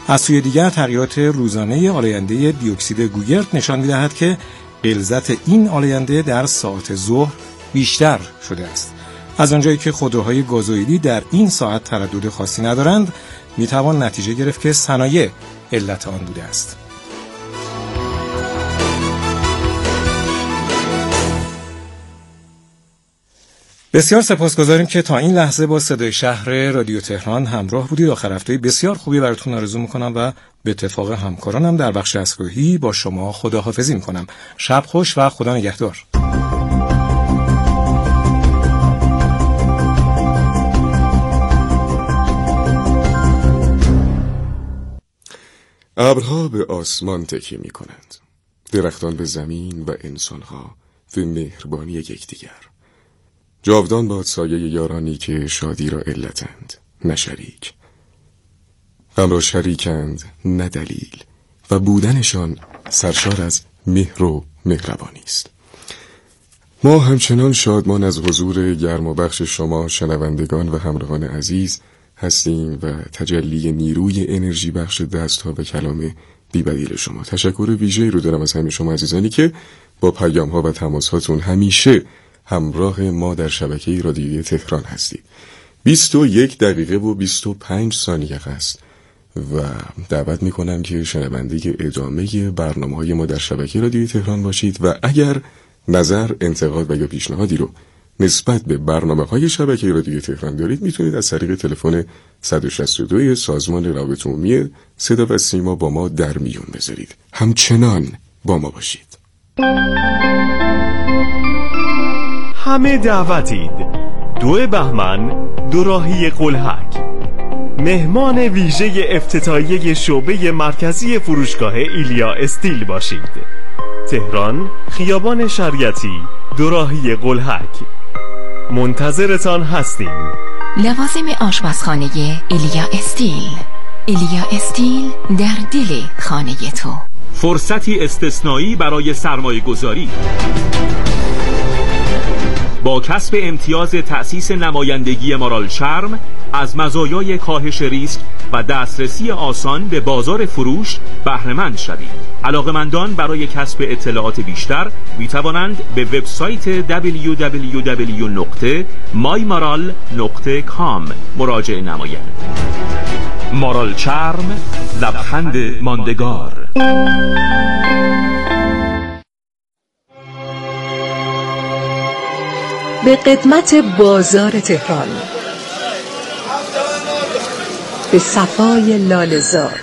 از سوی دیگر تغییرات روزانه آلاینده دیوکسید گوگرد نشان می‌دهد که غلظت این آلاینده در ساعات ظهر بیشتر شده است. از آنجایی که خودروهای گازوئیلی در این ساعت تردد خاصی ندارند، میتوان نتیجه گرفت که صنایع علت آن بوده است. بسیار سپاسگزاریم که تا این لحظه با صدای شهر رادیو تهران همراه بودید. آخر هفته بسیار خوبی براتون آرزو میکنم و به اتفاق همکارانم در بخش اصلاحی با شما خداحافظی میکنم. شب خوش و خدا نگهدار. ابرها به آسمان تکیه می کنند، درختان به زمین و انسانها به مهربانی یکدیگر. جاودان باد سایه یارانی که شادی را علتند نه شریک، غم را شریکند نه دلیل و بودنشان سرشار از مهر و مهربانی است. ما همچنان شادمان از حضور گرم و بخش شما شنوندگان و همراهان عزیز هستیم و تجلی نیروی انرژی بخش دست‌ها و کلام بی‌بدیل شما. تشکر ویژه‌ای رو دارم از همه شما عزیزانی که با پیام‌ها و تماس‌هاتون همیشه همراه ما در شبکه رادیویی تهران هستید. 21 دقیقه و 25 ثانیه است و دعوت می‌کنم که شنونده ادامه برنامه‌های ما در شبکه رادیویی تهران باشید و اگر نظر، انتقاد و یا پیشنهادی رو نسبت به برنامه‌های شبکه رادیویی تهران دارید، میتونید از طریق تلفن 162 سازمان روابط عمومی صدا و سیما با ما در میون بذارید. همچنان با ما باشید. همه دعوتید. 2 بهمن دوراهی قلهک. مهمان ویژه افتتاحیه شعبه مرکزی فروشگاه ایلیا استیل باشید. تهران، خیابان شریعتی، دوراهی قلهک. منتظرتان هستیم. لوازم آشپزخانه ایلیا استیل. ایلیا استیل در دل خانه تو. فرصتی استثنایی برای سرمایه گذاری. با کسب امتیاز تأسیس نمایندگی مارال چرم از مزایای کاهش ریسک و دسترسی آسان به بازار فروش بهره‌مند شوید. علاقه‌مندان برای کسب اطلاعات بیشتر می توانند به وبسایت www.mymaral.com مراجعه نمایند. مارال چرم، لبخند ماندگار. به قدمت بازار تهران، به صفای لاله‌زار،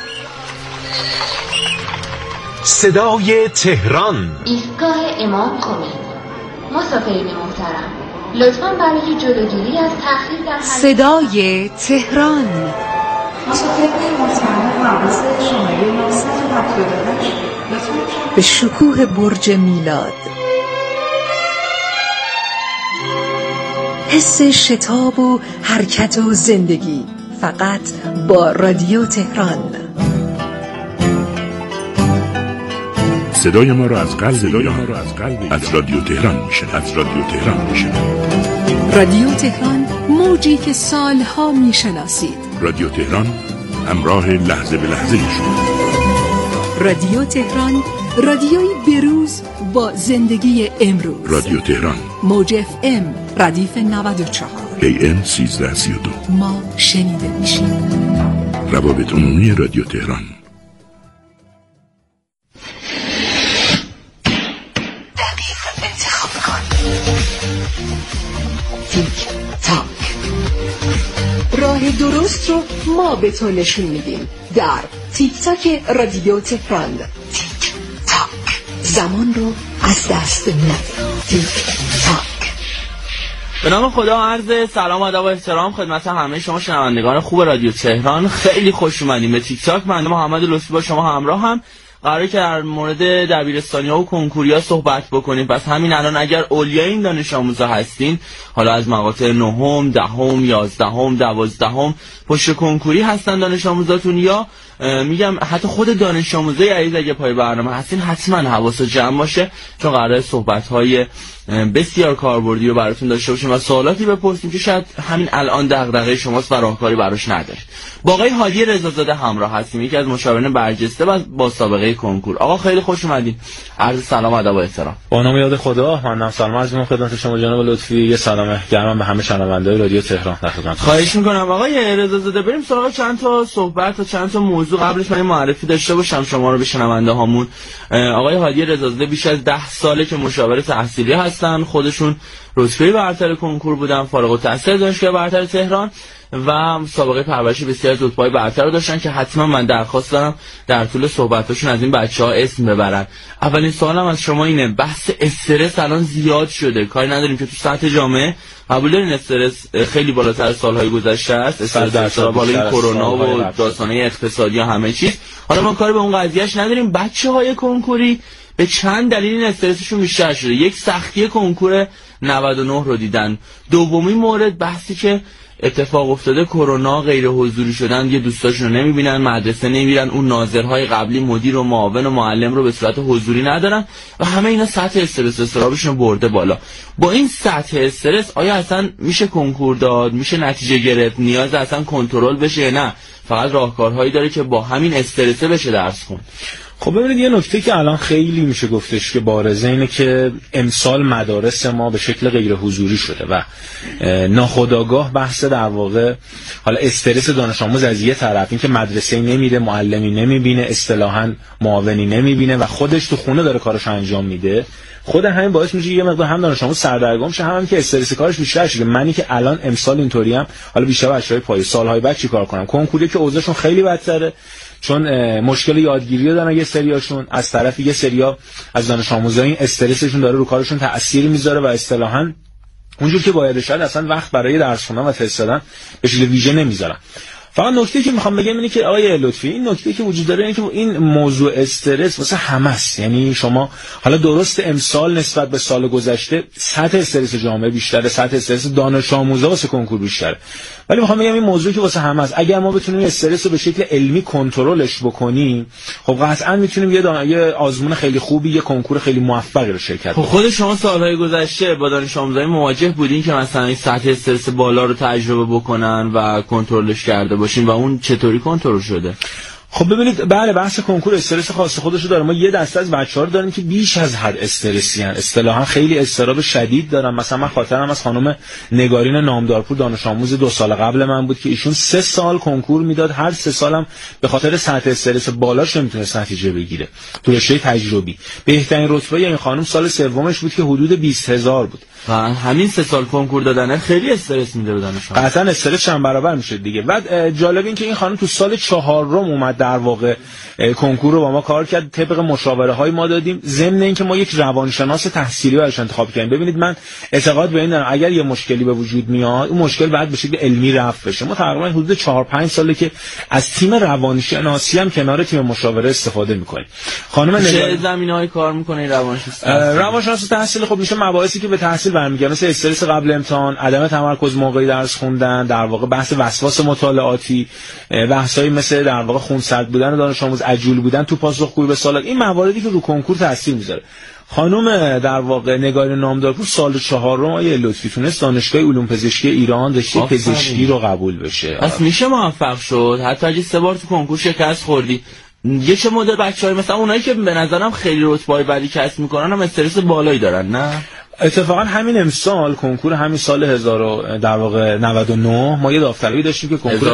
صدای تهران. ایستگاه امام خمینی. مسافرین محترم، لطفاً برای جلوگیری از تأخیر در صدای تهران. مسافرین محترم، حواس شماره 978 لطفاً به شکوه برج میلاد، حس شتاب و حرکت و زندگی فقط با رادیو تهران. صدای ما را از قلب از رادیو تهران میشه. رادیو تهران، موجی که سالها میشناسید. رادیو تهران، همراه لحظه به لحظه شما. رادیو تهران، رادیوی بروز با زندگی امروز. رادیو تهران، موج FM ردیف 94 AM 1332. ما شنیده میشیم. روابط عمومی رادیو تهران. دقیق انتخاب کن. تیک تاک. راه درست رو ما به تو نشون میدیم در تیک تاک رادیو تهران. تیک تاک. زمان رو از دست نده. تیک تاک. به نام خدا عرض سلام و ادب و احترام خدمت همه شما شنوندگان خوب رادیو تهران. خیلی خوش اومدیم به تیک تاک. من محمد لطفی با شما همراه هم قراره که در مورد دبیرستانی‌ها و کنکوریا صحبت بکنیم. پس همین الان اگر اولیای این دانش آموزا هستین، حالا از مقاطع 9ام، 10ام، 11ام، 12ام پشت کنکوری هستن دانش آموزاتون، یا میگم حتی خود دانش آموزای عزیز اگه پای برنامه هستین حتما حواست جمع باشه، چون قراره صحبت‌های بسیار کاربردی رو براتون داشته باشیم و سوالاتی بپرسیم که شاید همین الان دغدغه شماست و راهکاری براش ندارید. با آقای هادی رضازاده همراه هستیم، یکی از مشاوران برجسته و با سابقه کنکور. آقا خیلی خوش اومدین. عرض سلام و ادب و احترام. با نام یاد خدا، منم سلام عرض می‌کنم خدمت شما جناب لطفی. یه سلام گرم به همه شنونده‌های رادیو تهران در خدمتتون. خواهش می‌کنم آقای رضازاده. بریم سراغ چند تا صحبت و چند تا موضوع. قبلش من معرفی داشته باشم شما رو به شنونده‌هامون. آقای هادی رضازاده بیش از 10 ساله که مشاور تحصیلی هستن، خودشون رتبه برتر کنکور بودن، فارغ التحصیل دانشگاه برتر تهران و سابقه پرورش بسیار از رتبه‌های برتر رو داشتن که حتما من درخواست دارم در طول صحبتاشون از این بچه‌ها اسم ببرن. اولین سوالم از شما اینه، بحث استرس الان زیاد شده، کاری نداریم که تو سطح جامعه قبول دارین استرس خیلی بالاتر از سال‌های گذشته است، استرس بالای این کرونا و داستان‌های اقتصادی و همه چیز. حالا ما کاری به اون قضیهش نداریم. بچه‌های کنکوری به چند دلیل این استرسشون بیشتر شده. یک، سختی کنکور 99 رو دیدن. دومی مورد بحثی که اتفاق افتاده کرونا، غیر حضوری شدن، یه دوستاشون رو نمیبینن، مدرسه نمیرن، اون ناظرهای قبلی مدیر و معاون و معلم رو به صورت حضوری ندارن و همه اینا سطح استرس استرابشون برده بالا. با این سطح استرس آیا اصلا میشه کنکور داد، میشه نتیجه گرفت، نیاز اصلا کنترل بشه یا نه فقط راهکارهایی داره که با همین استرس بشه درس خوند؟ خب ببینید، یه نکته که الان خیلی میشه گفتش که بارزه اینه که امسال مدارس ما به شکل غیر حضوری شده و ناخودآگاه بحث در واقع حالا استرس دانش آموز از یه طرف، این که مدرسه نمیره، معلمی نمیبینه، اصطلاحاً معاونی نمیبینه و خودش تو خونه داره کارش انجام میده، خود همین باعث میشه یه مقدار هم دانش آموز سردرگم شه، هم که استرس کارش بیشتر شه. منی که الان امسال اینطوریم، حالا بیشتر بچهای پای سالهای بعد چیکار کنم؟ کنکوری که اوضاعشون خیلی بدتره، چون مشکل یادگیری دارن یه سریاشون، از طرف یه سریا از دانش آموزا این استرسشون داره رو کارشون تأثیر میذاره و اصطلاحاً اونجور که باید شاید اصلا وقت برای درس خوندن و تست دادن به شکل ویژه نمیذارن. فقط نکته که میخوام بگم اینه که آقای لطفی، این نکته که وجود داره اینه که این موضوع استرس واسه همه است. یعنی شما حالا درست امسال نسبت به سال گذشته سطح استرس جامعه بیشتره، سطح استرس دانش آموزا واسه کنکور بیشتره، ولی میخوام بگم این موضوعی که واسه همه است. اگر ما بتونیم استرس رو به شکل علمی کنترلش بکنیم، خب قطعا میتونیم یه آزمون خیلی خوبی، یه کنکور خیلی موفقی رو شرکت کنیم. خود شما سالهای گذشته با دانش آموزای مواجه بودین که مثلا این سطح استرس بالا رو تجربه بکنن و کنترلش کرده باشین و اون چطوری کنترل شده؟ خب ببینید، بله بحث کنکور استرس خاص خودشو داره. ما یه دسته از بچه‌ها رو داریم که بیش از حد استرسی ان، اصطلاحاً خیلی اضطراب شدید دارن. مثلا من خاطرم از خانم نگارین نامدارپور دانش آموز 2 سال قبل من بود که ایشون 3 سال کنکور میداد، هر 3 سالم به خاطر سطح استرس بالاش نمیتونست نتیجه بگیره تو رشته تجربی. بهترین رتبه این خانم سال سومش بود که حدود 20000 بود. و همین 3 سال کنکور دادن خیلی استرس میده به دانش آموز. قطعاً استرس چند برابر میشه دیگه. بعد جالب این که این خانم تو سال 4 اومد در واقع کنکور رو با ما کار کرد، طبق مشاوره های ما دادیم، ضمن اینکه ما یک روانشناس تحصیلی براش انتخاب کردیم. ببینید، من اعتقاد به این دارم اگر یه مشکلی به وجود میاد، اون مشکل باید به شکل علمی رفع بشه. ما تقریبا حدود 4-5 ساله که از تیم روانشناسی هم کنار تیم مشاوره استفاده میکنیم. خانم چه زمینه‌های کار میکنه این روانشناس تحصیلی؟ خب میشه مباحثی که به تحصیل برمیگرده، مثل استرس قبل امتحان، عدم تمرکز موقعی درس خوندن، در واقع بحث وسواس مطالعاتی، بحثایی مثل در واقع خونسرد بودن دانش آموز، عجول بودن تو پاسخگویی به سوالات، این مواردی که رو کنکور تاثیر میذاره. خانم در واقع نگارین نامدارپور سال 4 آیه لطفی تونست دانشگاه علوم پزشکی ایران رشته پزشکی رو قبول بشه. پس میشه موفق شد حتی اگه 3 بار تو کنکور شکست خوردی. یه چه مدل بچه‌های مثلا اونایی که به نظرم خیلی رتبه‌ای بعدی کسب میکنن هم استرس بالایی دارن، نه؟ اتفاقا همین امسال کنکور همین سال 1999 ما یه داوطلبی داشتیم که کنکور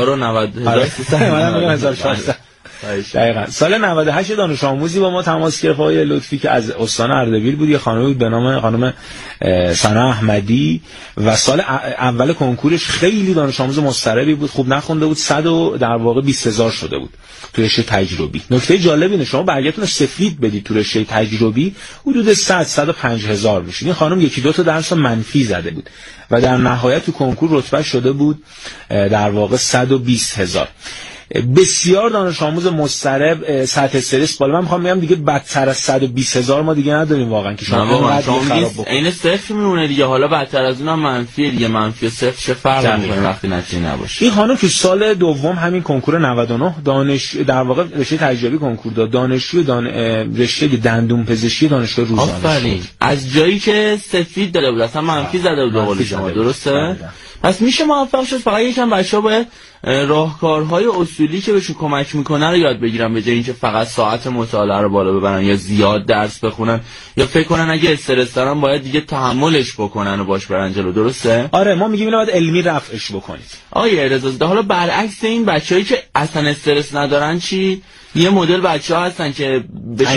1400 دقیقاً سال 98 دانش آموزی با ما تماس گرفت آقای لطفی که از استان اردبیل بود، یه خانمی بود به نام خانم ثنا احمدی و سال اول کنکورش خیلی دانش آموز مضطربی بود، خوب نخونده بود، 120,000 شده بود تو رشته تجربی. نکته جالب اینه شما برگتون رو سفید بدید تو رشته تجربی حدود 100-105,000 میشه. این خانم 1-2 تا درس منفی زده بود و در نهایت تو کنکور رتبه شده بود در واقع 120,000. بسیار دانش آموز مضطرب، سطح استرس بالا. من میخوام بگم دیگه بدتر از 120,000 ما دیگه نداریم واقعا که شما خراب بکنید. این صفر میمونه دیگه، حالا بدتر از اونم منفی دیگه. منفی صفر چه فرقی میکنه وقتی نتیجه نباشه. این خانم تو سال دوم همین کنکور 99 در واقع رشته تجربی کنکور داد، دانشجوی رشته دندون پزشکی دانشگاه روزانه. آفرین. از جایی که سفید داده بود اصلا منفی زده بود به قول شما، درسته؟ پس میشه موفق شد. فقط یکم بچه‌ها باید راهکارهای اصولی که بهشون کمک میکنه رو یاد بگیرن، به جای اینکه فقط ساعت مطالعه رو بالا ببرن یا زیاد درس بخونن یا فکر کنن اگه استرس دارن باید دیگه تحملش بکنن و باش برن جلو. درسته؟ آره، ما میگیم اینو باید علمی رفعش بکنید. آیه رضا، حالا برعکس این بچه‌هایی که اصلا استرس ندارن چی؟ یه مدل بچه‌ها هستن که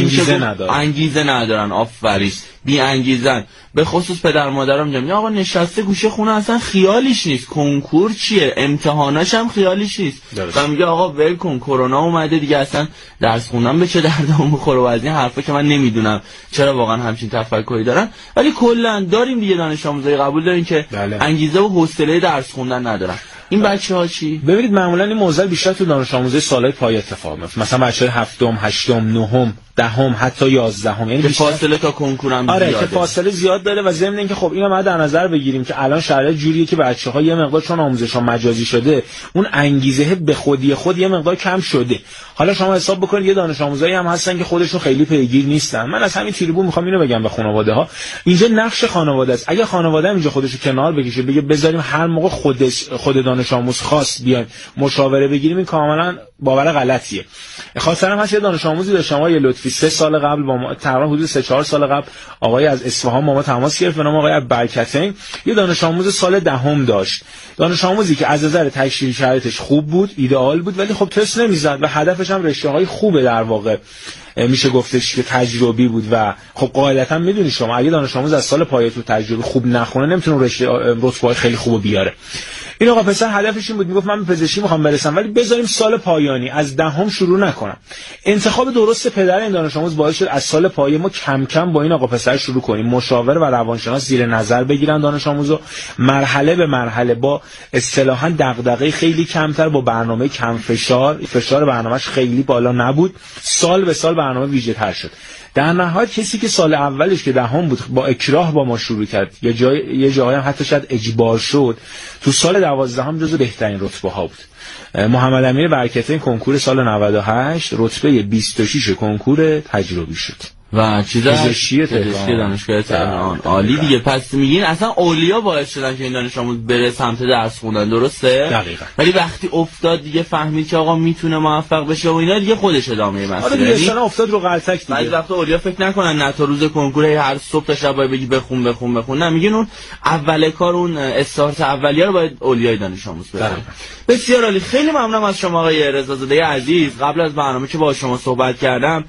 انگیزه ندارن. آفرین، بی انگیزن. به خصوص پدر مادرام میگم آقا نشسته گوشه خونه اصلا خیالیش نیست کنکور چیه، امتحاناش هم خیالیش نیست. و میگه آقا ول کن کرونا اومده دیگه، اصلا درس خوندن به چه دردم بخوره و از این حرفا که من نمیدونم چرا واقعا همچین تفکری دارن. ولی کلا داریم دیگه دانش آموزای قبول دارین که انگیزه و حوصله درس خوندن ندارن. این بچه‌ها چی؟ ببینید معمولا این موضوع بیشتر تو دانش آموزای سالهای پایه اتفاق میفته. مثلا بچه‌های هفتم، هشتم، نهم، دهم، حتی 11 یعنی فاصله تا کنکورم زیاده. آره که فاصله زیاد داره و ضمن اینکه خب اینو ما در نظر بگیریم که الان شرایط جوریه که بچه‌ها یه مقدار چون آموزش‌ها مجازی شده اون انگیزه به خودی خود یه مقدار کم شده. حالا شما حساب بکنید یه دانش آموزایی هم هستن که خودشون خیلی پیگیر نیستن. من از همین تریبون میخوام اینو بگم به خانواده‌ها، اینجا نقش خانواده است. اگه خانواده اینجا خودشو کنار بکشه بگه بذاریم هر موقع خود دانش آموز خاص بیایم مشاوره بگیریم، این کاملا باور غلطیه. خاطرم هست یه دانش آموزی داشتم آقای لطفی 3 سال قبل با ما، تقریبا حدود 3-4 سال قبل آقای از اصفهان با ما تماس گرفت، به نام آقای برکتین. یه دانش آموز سال دهم داشت، دانش آموزی که از نظر تشریحی شرایطش خوب بود، ایدئال بود، ولی خب تست نمیزد و هدفش هم رشته‌های خوبه در واقع میشه گفتش که تجربی بود و خب قاعدتا میدونی شما اگه دانش آموز از سال پایه تو تجربی خوب نخونه نمیتونه رتبه‌های خیلی خوبو بیاره. این آقا پسر هدفش این بود، میگفت من به پزشکی میخوام برسم ولی بذاریم سال پایانی از دهم شروع نکنم. انتخاب درست پدر این دانش آموز باعث شد از سال پایه ما کم کم با این آقا پسر شروع کنیم، مشاور و روانشناس زیر نظر بگیرن دانش آموزو، مرحله به مرحله با اصطلاحاً دغدغه خیلی کمتر، با برنامه کم فشار برنامه‌اش خیلی بالا نبود، سال به سال برنامه ویژه تر شد. در نهایت کسی که سال اولش که دهم بود با اکراه با ما شروع کرد، یه جایی هم حتی شاید اجبار شد، تو سال 12 جزو بهترین رتبه ها بود. محمد امیر برکتین کنکور سال 98 رتبه 26 کنکور تجربی شد و چیزا پزشکی دانشگاه تهران. عالی دیگه. پس میگین اصلا اولیا باعث شدن که این دانش آموز بره سمت درس خوندن، درسته؟ دقیقاً. ولی وقتی افتاد دیگه فهمید که آقا میتونه موفق بشه و اینا، دیگه خودش ادامه مسیر. آره دیگه اصلا افتاد رو غلطک دیگه. بعضی وقتا اولیا فکر نکنن نه تا روز کنکور هر صبح تا شب باید بگی بخون. نه، میگین اون اول کار، اون استارت اولیه رو باید اولیای دانش آموز بره. بسیار عالی. خیلی ممنونم از شما آقای رضازاده عزیز. قبل از برنامه که با شما صحبت کردم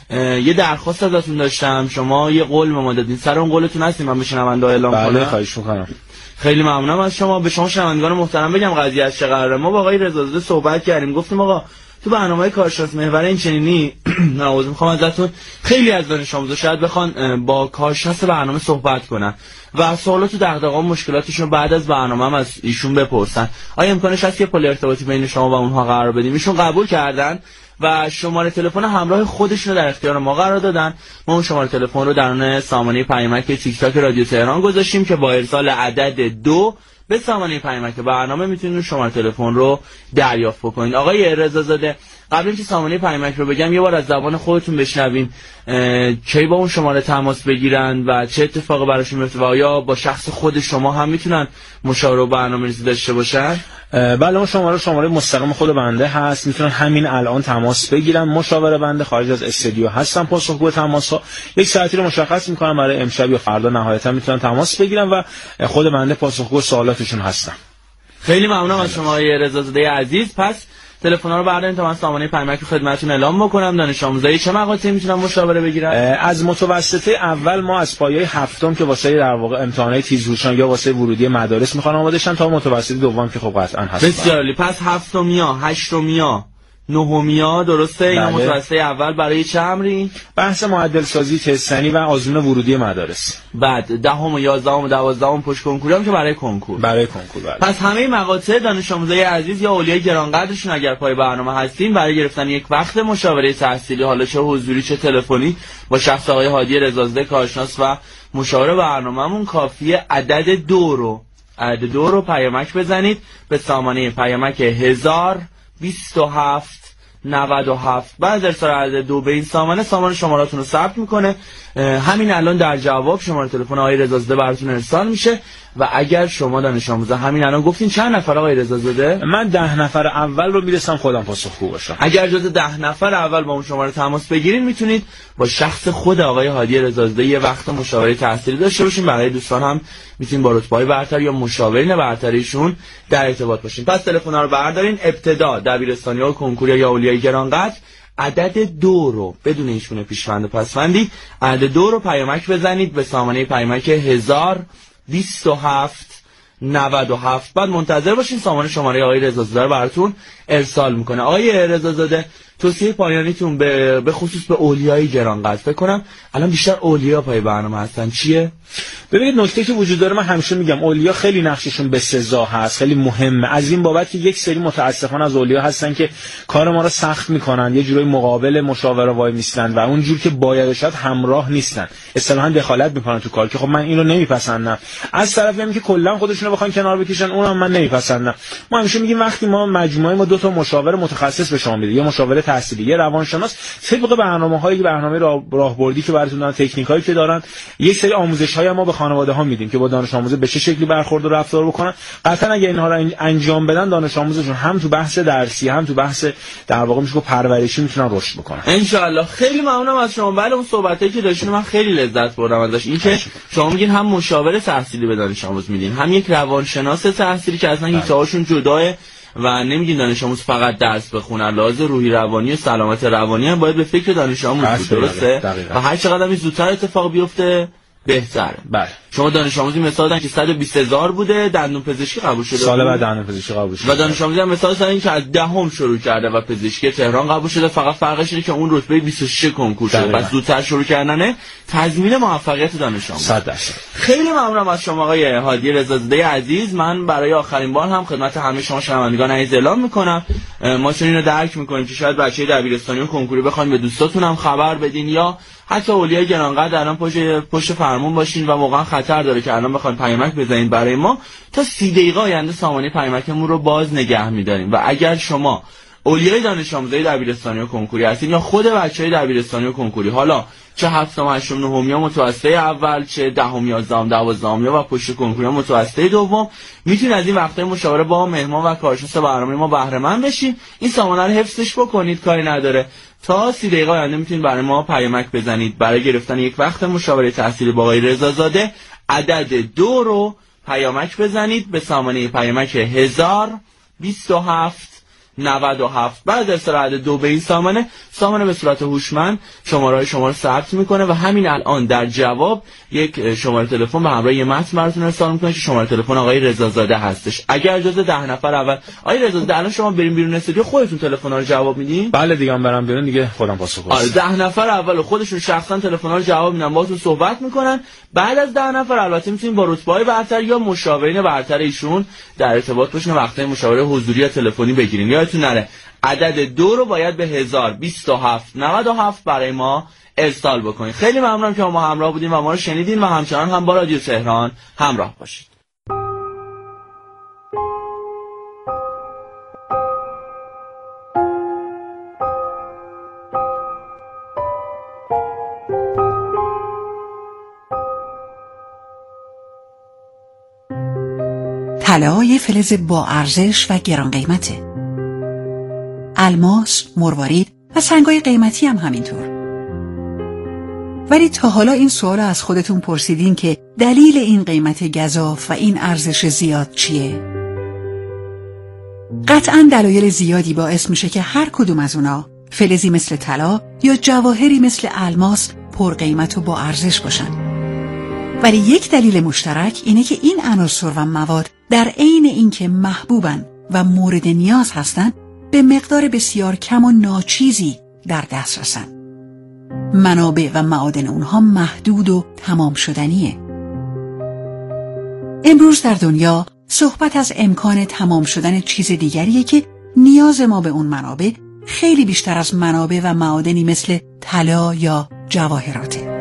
یه درخواست ازتون داشتم، شما یه قول به ما دادین، سر اون قولتون هستین من به شنونده اعلام کنم؟ بله خواهش میکنم. خیلی ممنونم از شما. به شما شنوندگان محترم بگم قضیه از چه قراره. ما با آقای رضازاده صحبت کردیم، گفتیم آقا تو برنامه‌های کارشناس محور این چنینی نوازم میخوام ازتون خیلی از دانش آموزا شاید بخوان با کارشناس برنامه صحبت کنن و سوالات و دغدغه‌ها و مشکلاتشون بعد از برنامه هم از ایشون بپرسن. آیا امکانش هست که پل ارتباطی بین شما و اونها قرار بدیم؟ ایشون قبول کردن و شماره تلفن همراه خودشون رو در اختیار ما قرار دادن. ما اون شماره تلفن رو درون سامانه پیامک تیک تاک رادیو تهران گذاشتیم که با ارسال عدد 2 به سامانه پیامک برنامه میتونید شماره تلفن رو دریافت بکنید. آقای رضازاده، قبل اینکه سامانه پیامک رو بگم یه بار از زبان خودتون بشنویم کی با اون شماره تماس بگیرن و چه اتفاقی براشون میفته و آیا با شخص خود شما هم میتونن مشاوره و برنامه‌ریزی داشته باشن؟ بله، اون شماره مستقیم خود بنده هست، میتونن همین الان تماس بگیرن. مشاور بنده خارج از استودیو هستن، پاسخگو تماس‌ها یک ساعتی رو مشخص میکنن برای امشب یا فردا، نهایتا میتونن تماس بگیرن و خود بنده پاسخگو سوالاتشون هستم. خیلی ممنونم از شما آقای رضازاده عزیز. پس تلفن‌ها رو بردارین تا من سامانه پیامک رو خدمتتون اعلام بکنم. دانش آموزای چه مقاطعی میتونن مشاوره بگیرن؟ از متوسطه اول ما از پایه هفتم که واسه در واقع امتحانات تیزهوشان یا واسه ورودی مدارس میخوان آماده شن تا متوسط دوم که خب قطعا هست. بسیار عالی. پس هفتمیا، هشتمیا، نهمیا درسته؟ اینا بله. متوسطه اول برای چه امری؟ بحث معدل سازی تستنی و آزمون ورودی مدارس. بعد 10 و 11 و 12 پشت کنکوری هم که برای کنکور. برای کنکور بله. پس همه مقاطع دانش آموزای عزیز یا اولیای گرانقدرشون اگر پای برنامه هستین برای گرفتن یک وقت مشاوره تحصیلی، حالا چه حضوری چه تلفنی، با شخص آقای هادی رضازاده کارشناس و مشاور برنامه‌مون کافیه عدد 2 رو پیامک بزنید به سامانه پیامک 1027 97. بعد ارسال عدد 2 به این سامانه شماراتون رو ثبت میکنه. همین الان در جواب شماره تلفن آقای رضازاده براتون ارسال میشه و اگر شما دانش آموزا همین الان گفتین چند نفر آقای رضازاده؟ من 10 نفر اول رو میرسم خودم پاسخگو باشم. اگر جز 10 نفر اول با اون شماره تماس بگیرین میتونید با شخص خود آقای هادی رضازاده یه وقت مشاوره تحصیلی داشته باشین. برای دوستان هم میتونین با رتبه‌های برتر یا مشاورین برتریشون در ارتباط باشین. پس تلفن‌ها رو بردارین. ابتدا دبیرستانی‌ها و کنکوری یا اولیای گرانقدر عدد 2 رو بدون هیچگونه پیشوند و پسوندی عدد 2 رو پیامک بزنید به سامانه پیامک 1027 97. بعد منتظر باشین سامانه شماره آقای رضازاده رو براتون ارسال میکنه. آقای رضازاده توصیه پایانیتون به خصوص به اولیای گرانقدر، فکر کنم الان بیشتر اولیا پای برنامه هستن، چیه؟ ببینید نکته که وجود داره، من همیشه میگم اولیا خیلی نقششون به سزا هست، خیلی مهمه. از این بابت که یک سری متاسفانه از اولیا هستن که کار ما رو سخت میکنن، یه جورایی مقابل مشاور وای میستن و اون جور که باید شد همراه نیستن، اصطلاحاً دخالت میکنن تو کار که خب من اینو نمیپسندم. از طرفی هم که کلا خودشونو بخوان کنار بکشن اونم من نمیپسندم. ما همیشه میگیم وقتی ما مجموعه ما 2 تا مشاور متخصص به شما میده، یه مشاور تحصیلی، یه روانشناس، طبق برنامه راهبردی که براتون دارن، تکنیکایی که دارن، یک سری آموزش‌های ما به خانواده‌ها میدیم که با دانش آموز به چه شکلی برخورد و رفتار بکنن. قطعاً اگه اینها رو انجام بدن دانش آموزشون هم تو بحث درسی هم تو بحث در واقع میشه پرورشی میتونن رشد بکنن ان شاء الله. خیلی ممنونم از شما. بله اون صحبتایی که داشتین من خیلی لذت بردم ازش. این که شما میگین هم مشاور تحصیلی به دانش آموز میدین، هم یک روانشناس تحصیلی که اصلا هیچ هاشون جداه و نمیگین دانش آموز فقط درس بخونن، لحاظ روحی روانی و سلامت روانی هم باید به فکر دانش آموز بود. درسته؟ و هر چقدر این زودتر اتفاق بیفته بهتره. بله. شما دانش آموزی مثال دادن که 120,000 بوده دندون پزشکی قبول شده، سال بعد دندون پزشکی قبول شده، و دانش آموزی هم مثال دادن که از 10 شروع کرده و پزشکی تهران قبول شده، فقط فرقش اینه که اون رتبه 26 کنکور شده. پس زودتر شروع کردنه تضمین موفقیت دانش آموز. 100%. خیلی ممنونم از شما آقای هادی رضازاده عزیز. من برای آخرین بار هم خدمت همه شما شنوندگان عزیز اعلام میکنم ما چون اینو درک میکنیم که شاید بچه‌ی دبیرستانی و کنکوری بخواید به دوستاتون هم خبر بدین یا حتی اولیای گرانقدر الان پشت فرمون باشین و واقعا خطر داره که الان بخواید پیامک بزنید برای ما، تا 30 دقیقه آینده سامانه پیامکمون رو باز نگه می‌داریم. و اگر شما اولیای دانش آموزای دبیرستانی و کنکوری هستین یا خود بچهای دبیرستانی و کنکوری، حالا چه 7م 8م 9م متوسطه اول، چه 10م 11م 12م و پشت کنکوری متوسطه دوم، میتونید از این وقتای مشاوره با مهمان و کارشناس برنامه ما بهره مند بشین. این سامانه رو حفظش بکنید، کاری نداره. تا 30 دقیقه آینده میتونید برای ما پیامک بزنید برای گرفتن یک وقت مشاوره تحصیلی با آقای رضازاده. عدد 2 رو پیامک بزنید به سامانه پیامک 1027 97. بعد ارسال عدد 2 به این سامانه به صورت هوشمند شماره شما رو ثبت میکنه و همین الان در جواب یک شماره تلفن به همراه یه متن براتون ارسال میکنه که شماره تلفن آقای رضازاده هستش. اگر اجازه 10 نفر اول آقای رضازاده الان شما بریم بیرون استودیو خودتون تلفن‌ها رو جواب میدین؟ بله دیگه من برم بیرون دیگه خودم پاسخ میدم. 10 نفر اول خودشون شخصا تلفن‌ها رو جواب میدن، باهاتون صحبت میکنن. بعد از 10 نفر البته میتونین با رتبه‌های برتر یا مشاورین برتر ایشون در ارتباط باشین و وقتای مشاوره حضوری یا تلفنی بگیرین. یادتون نره عدد 2 رو باید به 1027 97 برای ما ارسال بکنید. خیلی ممنونم که ما همراه بودین و ما رو شنیدین و همچنان هم با رادیو تهران همراه باشید. طلا یه فلز با ارزش و گران قیمته. الماس، مروارید و سنگای قیمتی هم همینطور. ولی تا حالا این سوال از خودتون پرسیدین که دلیل این قیمت گزاف و این ارزش زیاد چیه؟ قطعاً دلایل زیادی باعث میشه که هر کدوم از اونا فلزی مثل طلا یا جواهری مثل الماس پر قیمت و با ارزش باشن. ولی یک دلیل مشترک اینه که این عناصر و مواد در عین اینکه محبوبن و مورد نیاز هستن، به مقدار بسیار کم و ناچیزی در دسترسن. منابع و معادن اونها محدود و تمام شدنیه. امروز در دنیا صحبت از امکان تمام شدن چیز دیگریه که نیاز ما به اون منابع خیلی بیشتر از منابع و معادنی مثل طلا یا جواهراته.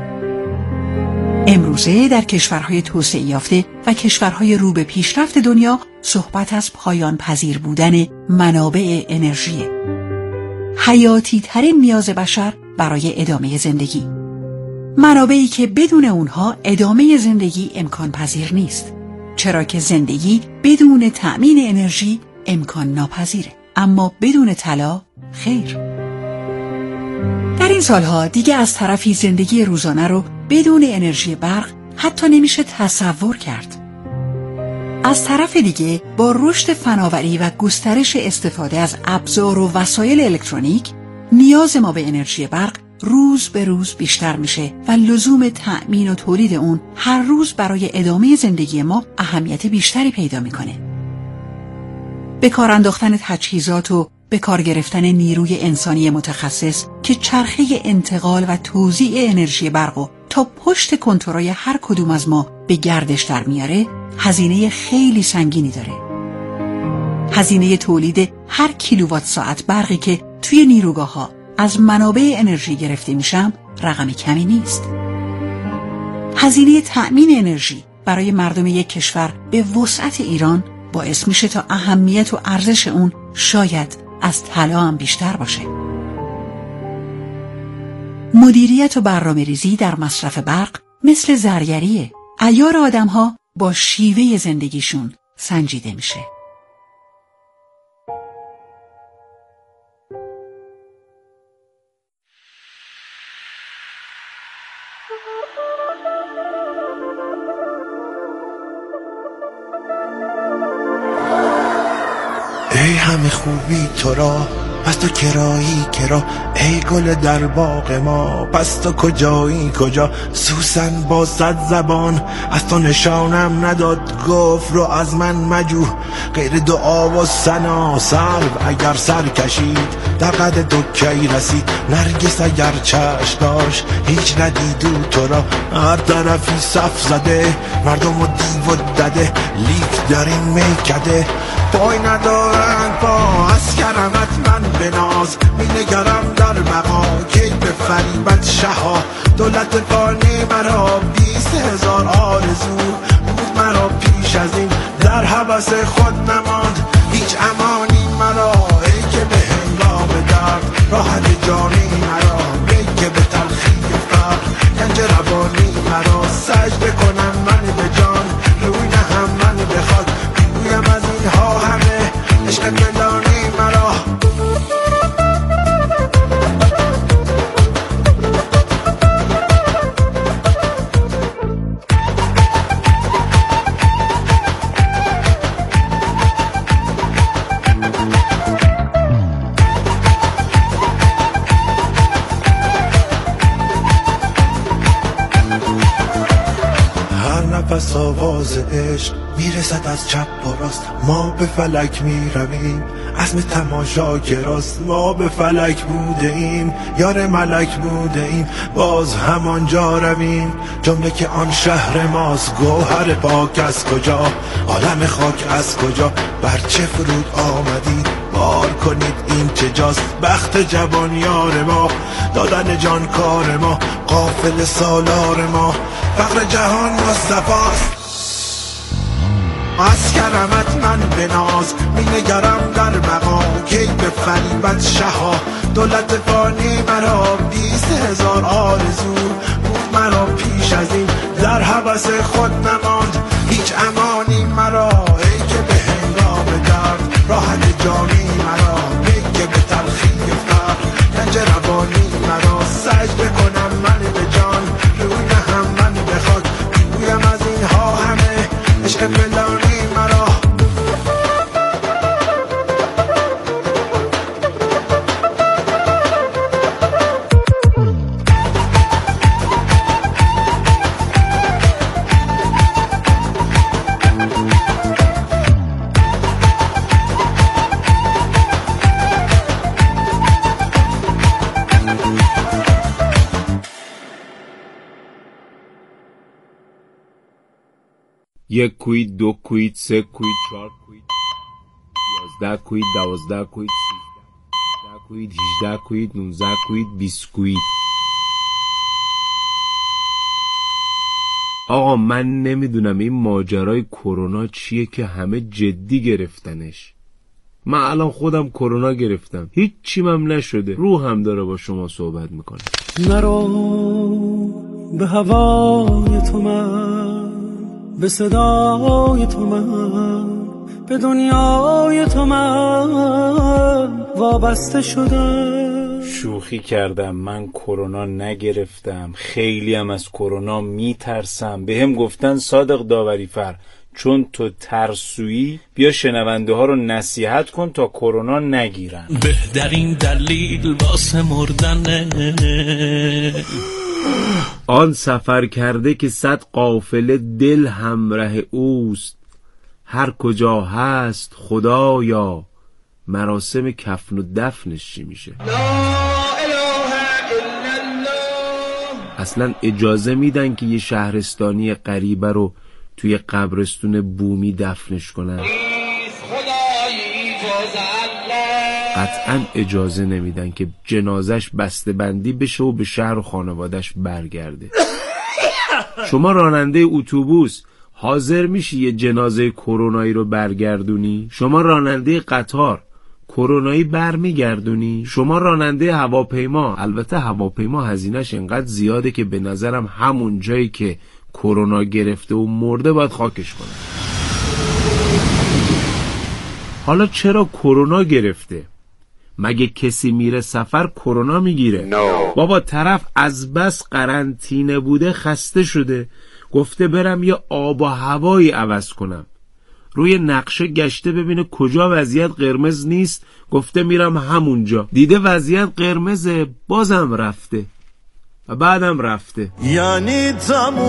امروزه در کشورهای توسعه یافته و کشورهای رو به پیشرفت دنیا صحبت از پایان پذیر بودن منابع انرژی، حیاتی ترین نیاز بشر برای ادامه زندگی، منابعی که بدون اونها ادامه زندگی امکان پذیر نیست، چرا که زندگی بدون تأمین انرژی امکان ناپذیره، اما بدون طلا خیر. در این سالها دیگه از طرفی زندگی روزانه رو بدون انرژی برق حتی نمیشه تصور کرد. از طرف دیگه با رشد فناوری و گسترش استفاده از ابزار و وسایل الکترونیک نیاز ما به انرژی برق روز به روز بیشتر میشه و لزوم تأمین و تولید اون هر روز برای ادامه زندگی ما اهمیت بیشتری پیدا میکنه. به کار انداختن تجهیزات و به کار گرفتن نیروی انسانی متخصص که چرخه انتقال و توزیع انرژی برق تا پشت کنترل هر کدوم از ما به گردش در میاره، هزینه خیلی سنگینی داره. هزینه تولید هر کیلووات ساعت برقی که توی نیروگاه‌ها از منابع انرژی گرفته میشم رقم کمی نیست. هزینه تأمین انرژی برای مردم یک کشور به وسعت ایران باعث میشه تا اهمیت و ارزش اون شاید از طلا هم بیشتر باشه. مدیریت و برنامه‌ریزی در مصرف برق مثل زرگریه. عیار آدم‌ها با شیوه زندگیشون سنجیده میشه. ای همه خوبی تو را، پس تو کرایی کرا، ای گل در باغ ما، پس تو کجایی کجا؟ سوسن با 100 زبان از تو نشانم نداد، گفت رو از من مجو غیر دعا و ثنا. سرو اگر سر کشید در قد تو کی رسید، نرگس اگر چشم داشت هیچ ندیدو تو را. هر طرفی صف زده مردم و دیو و دده، لیک در این میکده پای ندارند پا. از کرمت من به ناز می نگرم در بقا، کی به فریبت شها دولت فانی مرا. 20,000 آرزو بود مرا پیش از این، در هوس خود نماند هیچ امانی مرا. ای که به هنگام درد راحت جانی مرا، ای که به تلخی فقر گنج روانی مرا. سجده کنم من به جان روی نهم من بخواد، بگویم از اینها همه عشق پنهانی مرا. پس آواز عشق میرسد از چپ و راست، ما به فلک میرویم عزم تماشا گراست. ما به فلک بوده ایم یار ملک بوده ایم، باز همانجا رویم جمله که آن شهر ماست. گوهر پاک از کجا، عالم خاک از کجا، بر چه فرود آمدید بار کنید این چه جاست. بخت جوان یار ما، دادن جان کار ما، قافل سالار ما، فقر جهان مصطفاست. از کرمت من به ناز می نگرم در بقا، کی به فریبت شها دولت فانی مرا. 20,000 آرزو بود مرا پیش از این، در هوس خود نماند هیچ امانی مرا. ای که به هنگام درد راحت جانی مرا، ای که به تلخی فقر گنج روانی مرا. سجده کنم من به جان روی نهم من بخواد، بگویم از اینها همه عشق پنهانی مرا. 1 کوید 2 کوید 3 کوید 4 کوید 11 کوید 12 کوید 13 کوید 18 کوید 19 کوید 20 کوید. آقا من نمیدونم این ماجرای کرونا چیه که همه جدی گرفتنش. من الان خودم کرونا گرفتم، هیچ چیمم نشده، روحم داره با شما صحبت میکنه. نرو به هوای تو من، به صدای تو من، به دنیای تو من وابسته شدم. شوخی کردم، من کرونا نگرفتم، خیلی هم از کرونا میترسم. به هم گفتن صادق داوری فر چون تو ترسویی بیا شنونده ها رو نصیحت کن تا کرونا نگیرن. بهترین دلیل واسه مردنه آن سفر کرده که 100 قافله دل همراه اوست، هر کجا هست خدایا مراسم کفن و دفنش چی میشه؟ اصلا اجازه میدن که یه شهرستانی غریبه رو توی قبرستون بومی دفنش کنن؟ قطعا اجازه نمیدن که جنازش بسته بندی بشه و به شهر و خانوادش برگرده. شما راننده اتوبوس حاضر میشی یه جنازه کرونایی رو برگردونی؟ شما راننده قطار کرونایی برمیگردونی؟ شما راننده هواپیما، البته هواپیما هزینه‌اش انقدر زیاده که به نظرم همون جایی که کرونا گرفته و مرده باید خاکش کنه. حالا چرا کرونا گرفته؟ مگه کسی میره سفر کرونا میگیره؟ بابا طرف از بس قرنطینه بوده خسته شده، گفته برم یه آب و هوایی عوض کنم، روی نقشه گشته ببینه کجا وضعیت قرمز نیست، گفته میرم همونجا، دیده وضعیت قرمزه بازم رفته و بعدم رفته، یعنی تموم.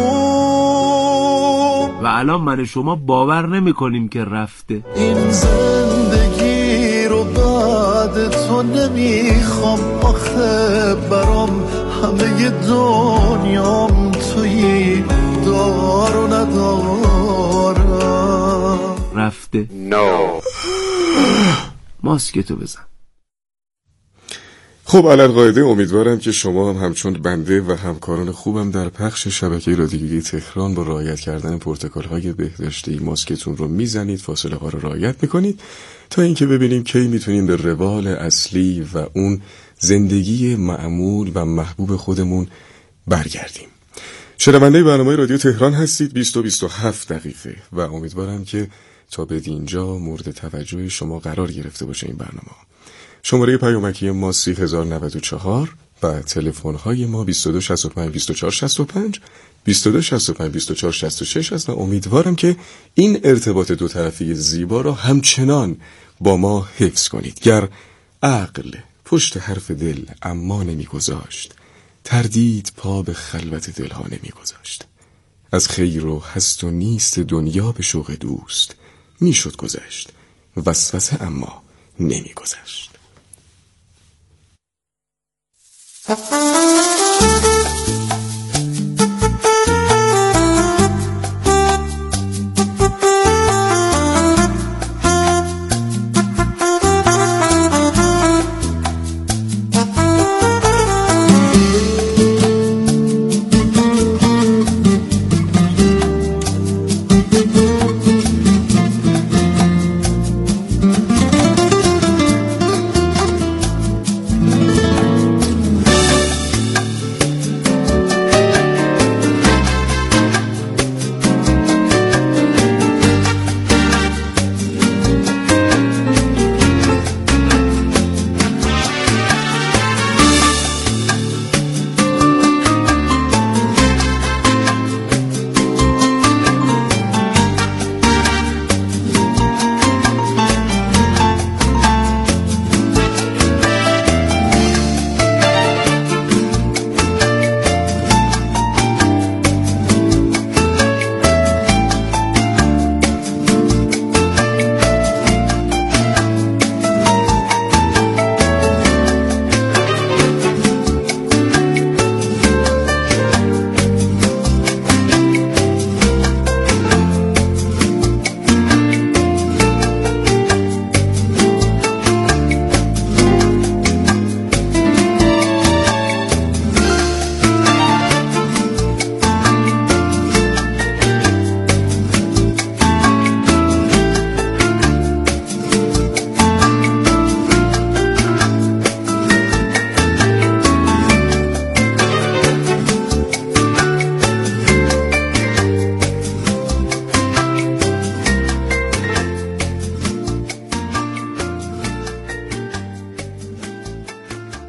و الان من شما باور نمی کنیم که رفته. این زندگی رو بعد تو نمیخوام، آخه برام همه دنیام تویی، دار و ندارم. رفته. ماسکتو بزن. خب علالقاعده امیدوارم که شما هم همچون بنده و همکاران خوبم در پخش شبکه رادیویی تهران با رعایت کردن پروتکل‌های بهداشتی ماسکتون رو میزنید، فاصله ها رو رعایت میکنید تا اینکه ببینیم کی میتونیم به روال اصلی و اون زندگی معمول و محبوب خودمون برگردیم. شنونده برنامه رادیو تهران هستید. 20 و 27 دقیقه و امیدوارم که تا به اینجا مورد توجه شما قرار گرفته باشه این برنامه. شماره پیامکی ما 3094 و تلفن‌های ما 2265 2465 2265 2466 است و امیدوارم که این ارتباط دو طرفی زیبا را همچنان با ما حفظ کنید. گر عقل پشت حرف دل اما نمی‌گذاشت، تردید پا به خلوت دلها نمی‌گذاشت. از خیر و هست و نیست دنیا به شوق دوست میشد گذشت، وسوسه اما نمی‌گذشت.